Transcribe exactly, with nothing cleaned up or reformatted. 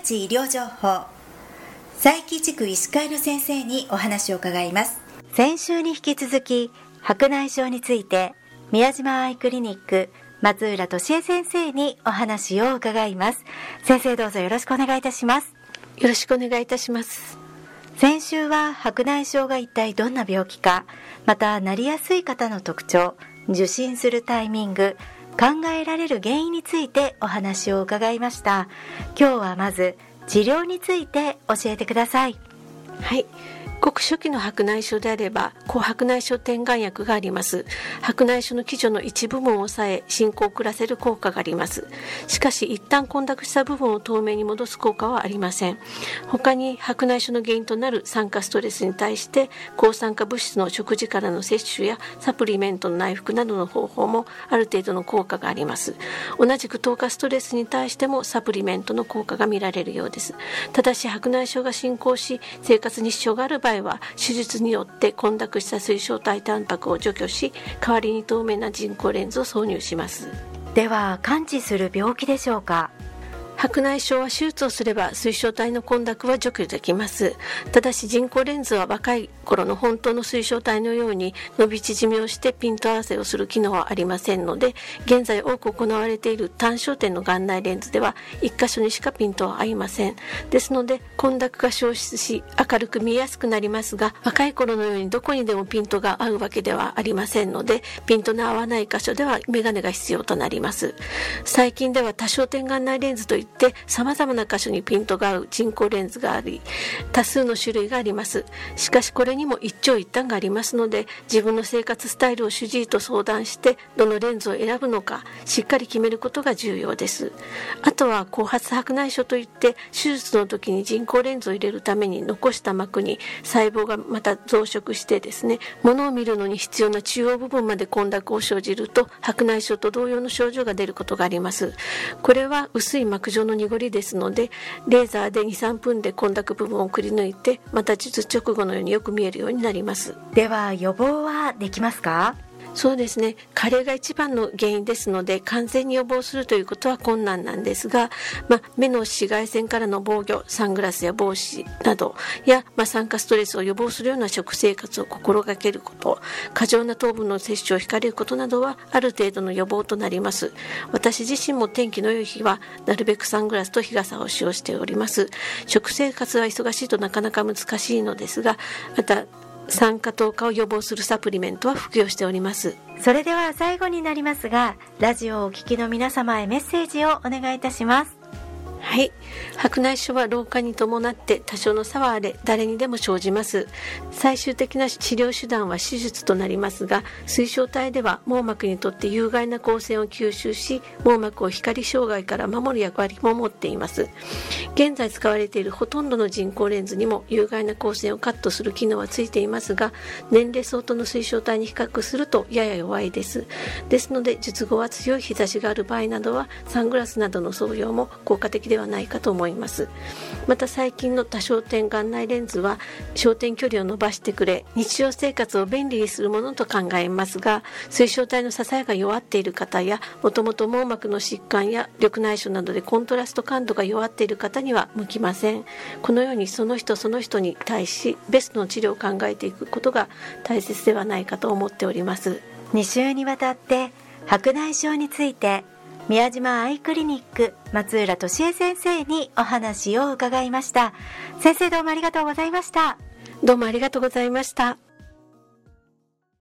日医療情報、佐伯地区医師会の先生にお話を伺います。先週に引き続き白内障について宮島アイクリニック松浦俊恵先生にお話を伺います。先生、どうぞよろしくお願いいたします。 よろしくお願いいたします。 先週は白内障が一体どんな病気か、またなりやすい方の特徴、受診するタイミング、考えられる原因についてお話を伺いました。今日はまず治療について教えてください。 はい、ごく初期の白内障であれば抗白内障点眼薬があります。白内障の基準の一部分を抑え進行を遅らせる効果があります。しかし一旦混濁した部分を透明に戻す効果はありません。他に白内障の原因となる酸化ストレスに対して抗酸化物質の食事からの摂取やサプリメントの内服などの方法もある程度の効果があります。同じく透過ストレスに対してもサプリメントの効果が見られるようです。ただし白内障が進行し生活に支障がある場合は手術によって混濁した水晶体タンパクを除去し、代わりに透明な人工レンズを挿入します。 では完治する病気でしょうか？ 白内障は手術をすれば水晶体の混濁は除去できます。ただし人工レンズは若い頃の本当の水晶体のように伸び縮みをしてピント合わせをする機能はありませんので、現在多く行われている単焦点の眼内レンズでは一箇所にしかピントは合いません。ですので混濁が消失し明るく見えやすくなりますが、若い頃のようにどこにでもピントが合うわけではありませんので、ピントの合わない箇所ではメガネが必要となります。最近では多焦点眼内レンズといってさまざまな箇所にピントが合う人工レンズがあり、多数の種類があります。しかしこれにも一長一短がありますので、自分の生活スタイルを主治医と相談してどのレンズを選ぶのかしっかり決めることが重要です。あとは後発白内障といって手術の時に人工レンズを入れるために残した膜に細胞がまた増殖してですね、物を見るのに必要な中央部分まで混濁を生じると白内障と同様の症状が出ることがあります。これは薄い膜状の濁りですので、レーザーで にさんぷんで混濁部分をくり抜いてまた術直後のようによく見えるようになります。 では予防はできますか？ そうですね、加齢が一番の原因ですので完全に予防するということは困難なんですが、まあ、目の紫外線からの防御、サングラスや帽子などや、まあ、酸化ストレスを予防するような食生活を心がけること、過剰な糖分の摂取を控えることなどはある程度の予防となります。私自身も天気の良い日はなるべくサングラスと日傘を使用しております。食生活は忙しいとなかなか難しいのですが、また酸化透過を予防するサプリメントは服用しております。 それでは最後になりますが、ラジオをお聞きの皆様へメッセージをお願いいたします。 はい、白内障は老化に伴って多少の差はあれ誰にでも生じます。最終的な治療手段は手術となりますが、水晶体では網膜にとって有害な光線を吸収し網膜を光障害から守る役割も持っています。現在使われているほとんどの人工レンズにも有害な光線をカットする機能はついていますが、年齢相当の水晶体に比較するとやや弱いです。ですので術後は強い日差しがある場合などはサングラスなどの装用も効果的ではないかと思います。また最近の多焦点眼内レンズは焦点距離を伸ばしてくれ日常生活を便利にするものと考えますが、水晶体の支えが弱っている方やもともと網膜の疾患や緑内障などでコントラスト感度が弱っている方には向きません。このようにその人その人に対しベストの治療を考えていくことが大切ではないかと思っております。 に週にわたって白内障について宮島アイクリニック松浦俊恵先生にお話を伺いました。先生、どうもありがとうございました。 どうもありがとうございました。